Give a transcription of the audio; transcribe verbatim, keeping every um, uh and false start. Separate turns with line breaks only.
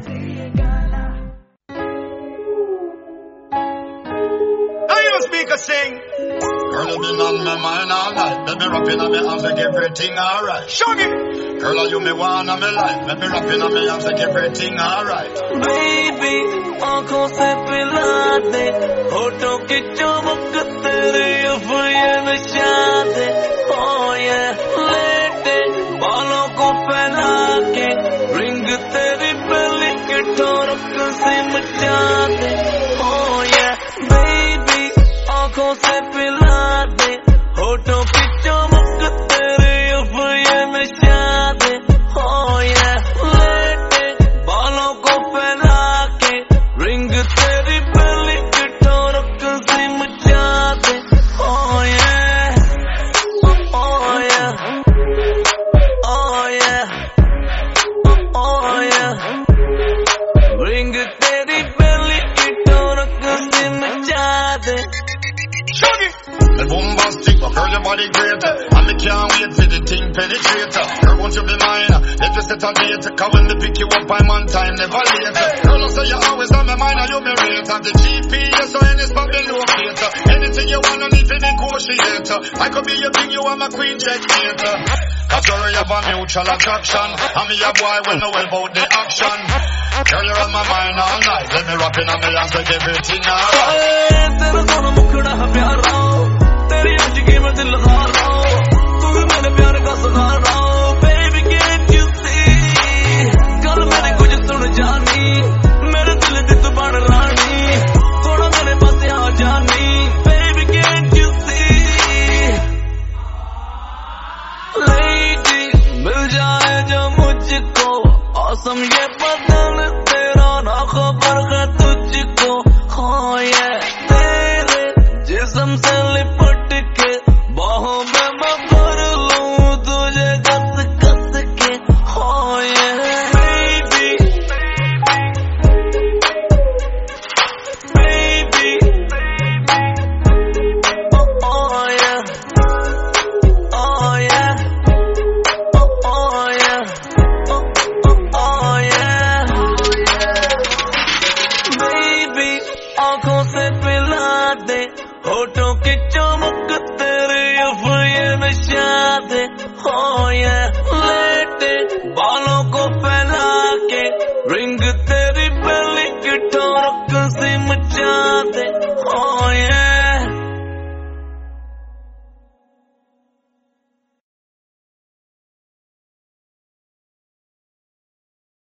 Speaker sing. Girl, you been on my mind all night. Let me rap in on me arms, make everything alright. Shuggy. Girl, you me want on me life. Let me rap in on me arms, make everything alright.
Baby, आँखों से पिला दे, होठों की चमक तेरे अफ़ये नशा दे. Oh yeah, लेटे बालों को फैला के, रिंग तेरी बेली के ठोरक से मचा दे. Oh yeah, baby. आँखों से पिला दे, होठों की चमक तेरे अफ़ये नशा दे. Oh yeah, लेटे बालों को फैला के, रिंग तेरी बेली की ठोरक से मचा दे. Oh yeah, oh yeah, oh yeah, oh yeah, ring तेरी बेली की ठोरक से मचा दे.
Me bombastic, but girl, your body great. And me can't wait for the thing penetrate. Girl, won't you be mine? Let me set a date. Cause when me pick you up, I'm on time, never late. Girl, I say you always on my mind and you me rate. And the G P S or any spot me locate. Anything you want, no need to negotiate. I could be your king, you are my queen, checkmate. Cause girl, you have a mutual attraction. And me a boy will know about the action. Girl, you're on my mind all night. Let me rap in on me hands, make everything alright.
तेरी आज की मैं दिल हार रहा हूँ, तू भी मेरे प्यार का सुधार रहा हूँ. Baby can't you see, कल मैंने कुछ सुन जानी, मेरे दिल दी तू बन रानी, थोड़ा मेरे पास यहाँ जानी. Baby can't you see, lady मिल जाए जो मुझको, awesome ये बदन तेरा ना खबर है तुझको. Oh yeah, तेरे जिस्म से लिपट के बाहों में मैं भर लूं तुझे कस कस के. Oh yeah, baby, baby, oh, oh yeah, oh yeah, oh, oh yeah, oh, oh, oh yeah, baby, आँखों से पिला दे, होठों की चमक तेरे अफ़ये नशा दे. Oh yeah, लेटे बालों को फैला के, रिंग तेरी बेली की ठोरक से मचा दे.